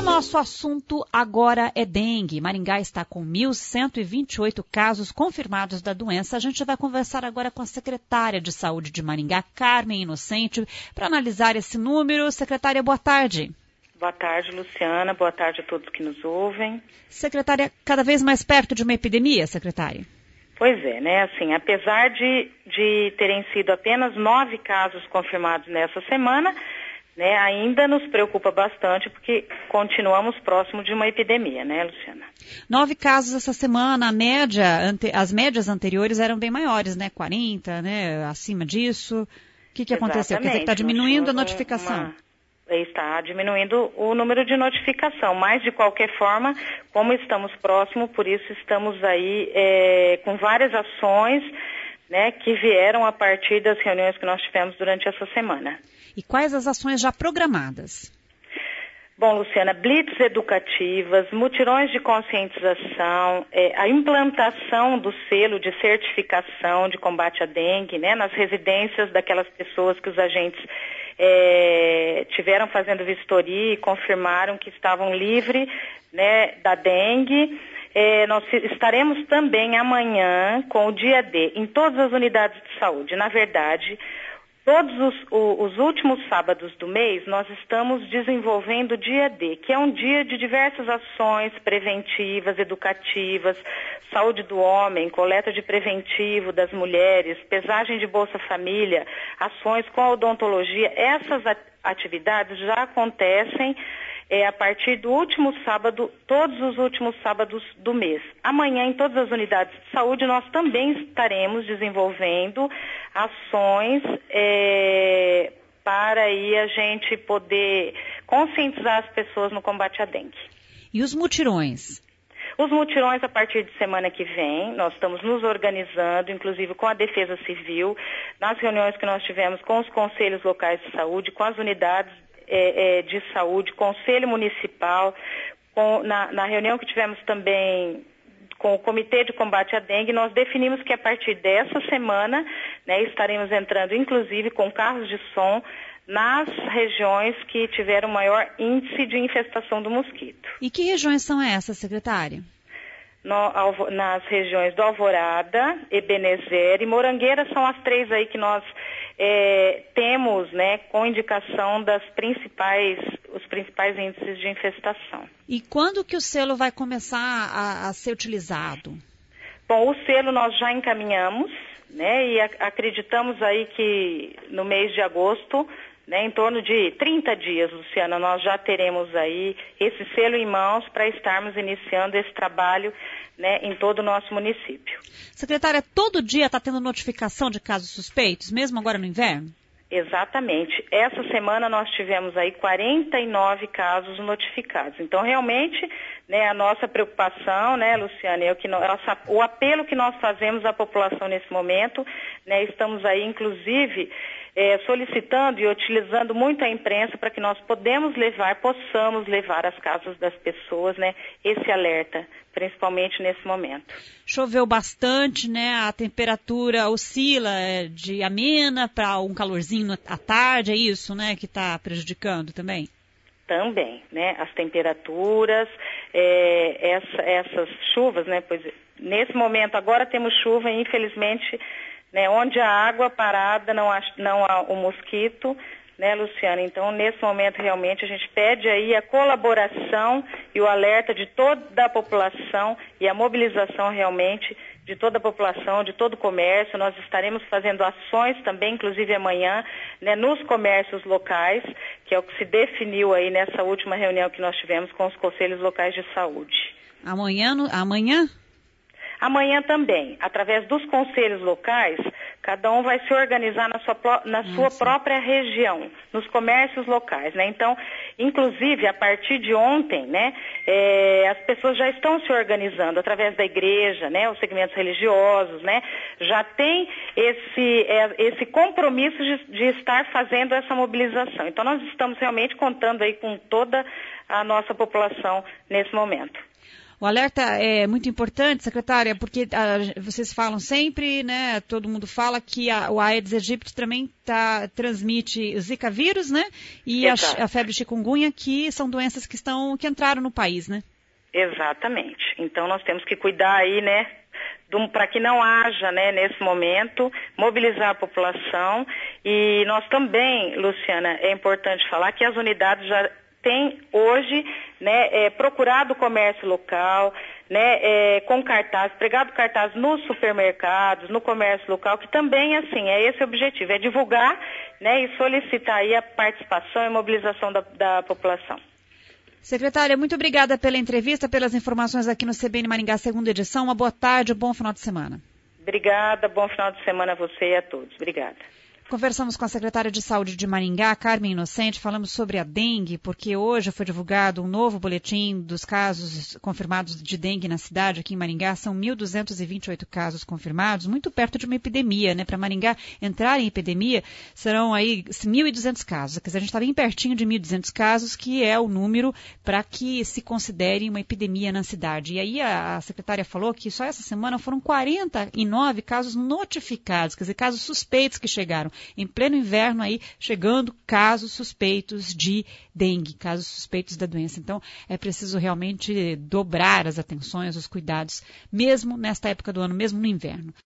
nosso assunto agora é dengue. Maringá está com 1.128 casos confirmados da doença. A gente vai conversar agora com a secretária de Saúde de Maringá, Carmen Inocente, para analisar esse número. Secretária, boa tarde. Boa tarde, Luciana. Boa tarde a todos que nos ouvem. Secretária, cada vez mais perto de uma epidemia, secretária? Pois é, né? Assim, apesar de terem sido apenas 9 casos confirmados nessa semana, né, ainda nos preocupa bastante porque continuamos próximo de uma epidemia, né, Luciana? 9 casos essa semana, as médias anteriores eram bem maiores, né? 40, né? Acima disso. O que aconteceu? Quer dizer que está diminuindo a notificação? Está diminuindo o número de notificação, mas de qualquer forma, como estamos próximos, por isso estamos aí com várias ações, né, que vieram a partir das reuniões que nós tivemos durante essa semana. E quais as ações já programadas? Bom, Luciana, blitz educativas, mutirões de conscientização, a implantação do selo de certificação de combate à dengue, né, nas residências daquelas pessoas que os agentes tiveram fazendo vistoria e confirmaram que estavam livres, né, da dengue. Nós estaremos também amanhã com o dia D em todas as unidades de saúde. Na verdade, todos os últimos sábados do mês, nós estamos desenvolvendo o dia D, que é um dia de diversas ações preventivas, educativas, saúde do homem, coleta de preventivo das mulheres, pesagem de Bolsa Família, ações com a odontologia. Essas atividades já acontecem a partir do último sábado, todos os últimos sábados do mês. Amanhã, em todas as unidades de saúde, nós também estaremos desenvolvendo ações para aí a gente poder conscientizar as pessoas no combate à dengue. E os mutirões? Os mutirões, a partir de semana que vem, nós estamos nos organizando, inclusive com a Defesa Civil, nas reuniões que nós tivemos com os conselhos locais de saúde, com as unidades de saúde, Conselho Municipal, na reunião que tivemos também com o Comitê de Combate à Dengue, nós definimos que a partir dessa semana, né, estaremos entrando inclusive com carros de som nas regiões que tiveram maior índice de infestação do mosquito. E que regiões são essas, secretária? Nas regiões do Alvorada, Ebenezer e Morangueira são as 3 aí que nós temos, né, com indicação os principais índices de infestação. E quando que o selo vai começar a ser utilizado? Bom, o selo nós já encaminhamos, né, e acreditamos aí que no mês de agosto, né, em torno de 30 dias, Luciana, nós já teremos aí esse selo em mãos para estarmos iniciando esse trabalho, né, em todo o nosso município. Secretária, todo dia está tendo notificação de casos suspeitos, mesmo agora no inverno? Exatamente. Essa semana nós tivemos aí 49 casos notificados. Então, realmente, né, a nossa preocupação, né, Luciana, o apelo que nós fazemos à população nesse momento, né, estamos aí, inclusive, solicitando e utilizando muito a imprensa para que nós possamos levar às casas das pessoas, né, esse alerta, principalmente nesse momento. Choveu bastante, né? A temperatura oscila de amena para um calorzinho à tarde, é isso, né, que está prejudicando também? Também, né? As temperaturas, essas chuvas, né? Pois nesse momento agora temos chuva e infelizmente, né, onde a água parada não há o mosquito, né, Luciana? Então, nesse momento, realmente, a gente pede aí a colaboração e o alerta de toda a população e a mobilização, realmente, de toda a população, de todo o comércio. Nós estaremos fazendo ações também, inclusive amanhã, né, nos comércios locais, que é o que se definiu aí nessa última reunião que nós tivemos com os conselhos locais de saúde. Amanhã? Amanhã também, através dos conselhos locais, cada um vai se organizar na sua própria região, nos comércios locais, né? Então, inclusive, a partir de ontem, né, as pessoas já estão se organizando através da igreja, né, os segmentos religiosos, né, já tem esse compromisso de estar fazendo essa mobilização. Então, nós estamos realmente contando aí com toda a nossa população nesse momento. O alerta é muito importante, secretária, porque vocês falam sempre, né, todo mundo fala que o Aedes aegypti também transmite o Zika vírus, né, e a febre chikungunya, que são doenças que entraram no país, né? Exatamente. Então nós temos que cuidar aí, né, para que não haja, né, nesse momento, mobilizar a população. E nós também, Luciana, é importante falar que as unidades já têm hoje, né, procurado o comércio local, né, com cartaz, pregado cartaz nos supermercados, no comércio local, que também, assim, é esse o objetivo, é divulgar, né, e solicitar aí a participação e mobilização da população. Secretária, muito obrigada pela entrevista, pelas informações aqui no CBN Maringá, segunda edição. Uma boa tarde, um bom final de semana. Obrigada, bom final de semana a você e a todos. Obrigada. Conversamos com a secretária de Saúde de Maringá, Carmen Inocente, falamos sobre a dengue, porque hoje foi divulgado um novo boletim dos casos confirmados de dengue na cidade, aqui em Maringá. São 1.228 casos confirmados, muito perto de uma epidemia, né? Para Maringá entrar em epidemia, serão aí 1.200 casos. Quer dizer, a gente está bem pertinho de 1.200 casos, que é o número para que se considere uma epidemia na cidade. E aí a secretária falou que só essa semana foram 49 casos notificados, quer dizer, casos suspeitos que chegaram. Em pleno inverno aí, chegando casos suspeitos de dengue, casos suspeitos da doença. Então, é preciso realmente dobrar as atenções, os cuidados, mesmo nesta época do ano, mesmo no inverno.